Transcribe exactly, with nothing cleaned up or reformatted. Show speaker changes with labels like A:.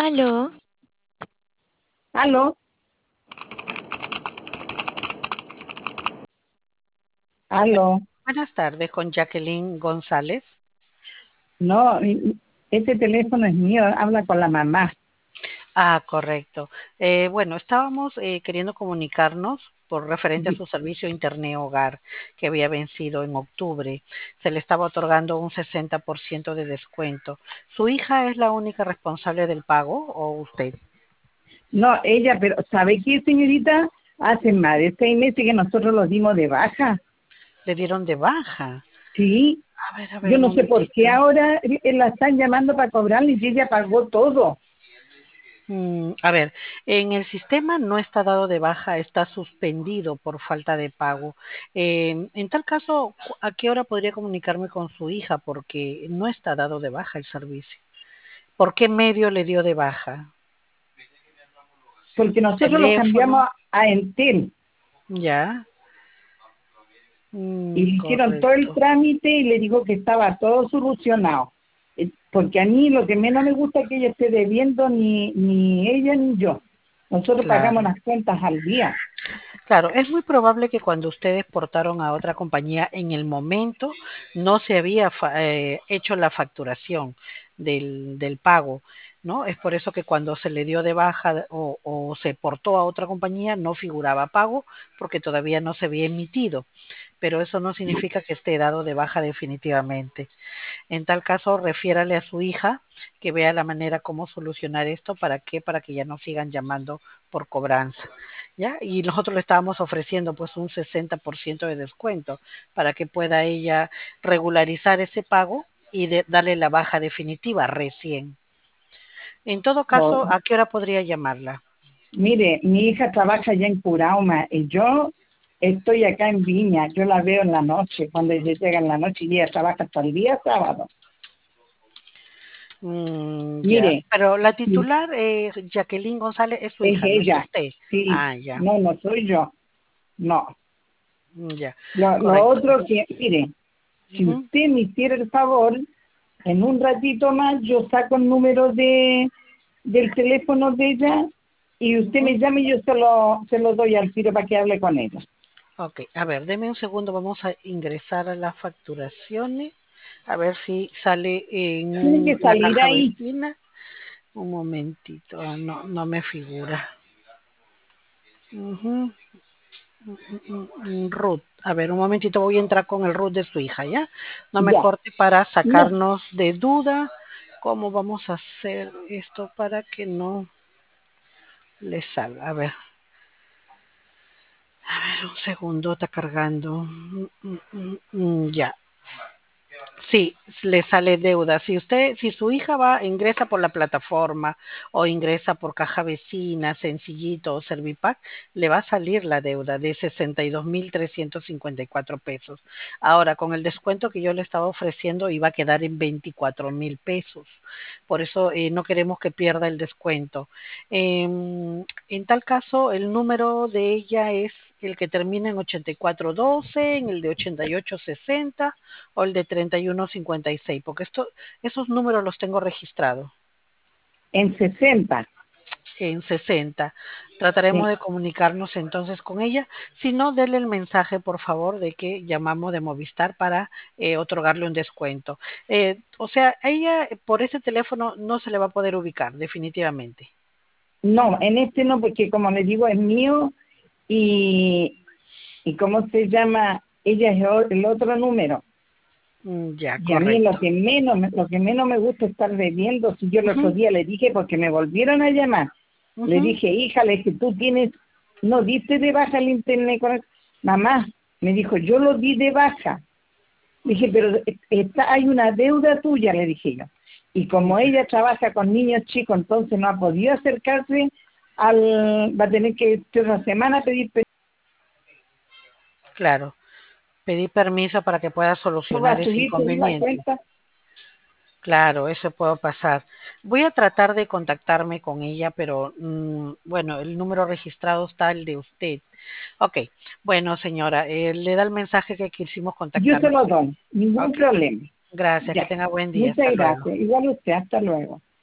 A: Aló,
B: Aló, aló.
C: Buenas tardes, con Jacqueline González.
B: No, y- ese teléfono es mío, habla con la mamá.
C: Ah, correcto. Eh, bueno, estábamos eh, queriendo comunicarnos por referente a
B: Di-
C: su servicio Internet Hogar que había vencido en octubre. Se le estaba otorgando un sesenta por ciento de descuento. ¿Su hija es la única responsable del pago o usted?
B: No, ella, pero ¿sabe qué, señorita? Hace más de seis meses que nosotros los dimos de baja.
C: ¿Le dieron de baja?
B: Sí,
C: A ver, a ver,
B: yo
C: un
B: no sé por qué
C: momentito.
B: ahora eh, la están llamando para cobrarle y ella pagó todo.
C: Mm, a ver, en el sistema no está dado de baja, está suspendido por falta de pago. Eh, en tal caso, cu- ¿a qué hora podría comunicarme con su hija? Porque no está dado de baja el servicio. ¿Por qué medio le dio de baja?
B: Porque nosotros los
C: ¿Teléfono?
B: cambiamos a Entel
C: Ya.
B: y
C: Mm,
B: le hicieron todo el
C: correcto.
B: trámite y le dijo que estaba todo solucionado. Eh, Porque a mí lo que menos me gusta es que ella esté debiendo ni, ni ella ni yo. Nosotros pagamos
C: Claro.
B: las cuentas al día.
C: Claro, es muy probable que cuando ustedes portaron a otra compañía en el momento no se había fa- eh, hecho la facturación del, del pago, ¿no? Es por eso que cuando se le dio de baja o, o se portó a otra compañía no figuraba pago porque todavía no se había emitido, pero eso no significa que esté dado de baja definitivamente. En tal caso, refiérale a su hija que vea la manera cómo solucionar esto. ¿Para qué? Para que ya no sigan llamando por cobranza. ¿Ya? Y nosotros le estábamos ofreciendo pues un sesenta por ciento de descuento para que pueda ella regularizar ese pago y de- darle la baja definitiva recién. En todo
B: O-
C: caso, ¿a qué hora podría llamarla?
B: Mire, mi hija trabaja allá en Curauma y yo estoy acá en Viña. Yo la veo en la noche, cuando ella llega en la noche y ella trabaja hasta el día sábado.
C: Mm, ya,
B: Mire,
C: pero la
B: sí,
C: titular, eh, Jacqueline González, es su
B: es
C: hija, no es
B: ella.
C: usted.
B: Sí,
C: Ah, ya,
B: no, no soy yo. No.
C: mm, ya,
B: Lo, lo
C: correcto.
B: otro que, mire, si
C: Ujú.
B: usted me hiciera el favor, en un ratito más yo saco el número de del teléfono de ella y usted me
C: Ujú.
B: llama y yo se lo, se lo doy al tiro para que hable con ella.
C: Ok, a ver, deme un segundo, vamos a ingresar a las facturaciones, a ver si sale
B: Tiene
C: en
B: que
C: la
B: salir
C: caja
B: ahí.
C: vecina. Un momentito, ah, no, no me figura. Ujú, mm, mm, mm, Ruth, a ver, un momentito, voy a entrar con el root de su hija, ¿ya? No me
B: Ya.
C: corte para
B: No,
C: sacarnos de duda cómo vamos a hacer esto para que no le salga. A ver, a ver, un segundo, está cargando. Mm, mm, mm, mm, Ya. Sí, le sale deuda. Si usted, si su hija va, ingresa por la plataforma o ingresa por caja vecina, Sencillito o Servipack, le va a salir la deuda de sesenta y dos mil trescientos cincuenta y cuatro pesos. Ahora, con el descuento que yo le estaba ofreciendo, iba a quedar en veinticuatro mil pesos. Por eso eh, no queremos que pierda el descuento. Em, en tal caso, el número de ella es el que termina en ochenta y cuatro doce, en el de ochenta y ocho sesenta o el de treinta y uno cincuenta y seis, porque esto, esos números los tengo registrados
B: en sesenta.
C: en sesenta. Trataremos
B: Sí.
C: de comunicarnos entonces con ella. Si no, dele el mensaje, por favor, de que llamamos de Movistar para eh, otorgarle un descuento. Eh, o sea, a ella eh, por ese teléfono no se le va a poder ubicar, definitivamente.
B: No, en este no, porque como le digo, es mío y, y ¿cómo se llama? Ella es o- el otro número.
C: Mm, ya,
B: Y a mí lo
C: correcto.
B: que menos, me- lo que menos me gusta es estar bebiendo. Si yo el otro
C: Ujú,
B: día le dije, porque me volvieron a llamar, le
C: ujú.
B: dije, híjale, que tú tienes, no diste de baja el internet con el-". Mamá, me dijo, yo lo di de baja. Dije, pero está, hay una deuda tuya, le dije yo. Y como
C: Ya,
B: ella trabaja con niños chicos, entonces no ha podido acercarse al, va a tener que esta otra semana pedir
C: claro. Pedí permiso para que pueda
B: permiso, va
C: solucionar
B: a
C: ese
B: subirse en la
C: inconveniente.
B: cuenta.
C: Claro, eso puede pasar. Voy a tratar de contactarme con ella, pero mm, bueno, el número registrado está el de usted. Ok, bueno, señora, eh, le da el mensaje que quisimos
B: Yo se
C: contactarnos.
B: lo doy, ningún
C: Ok,
B: problema.
C: gracias, que
B: Ya,
C: tenga buen día. Hasta
B: muchas
C: luego.
B: gracias. Igual usted, hasta luego.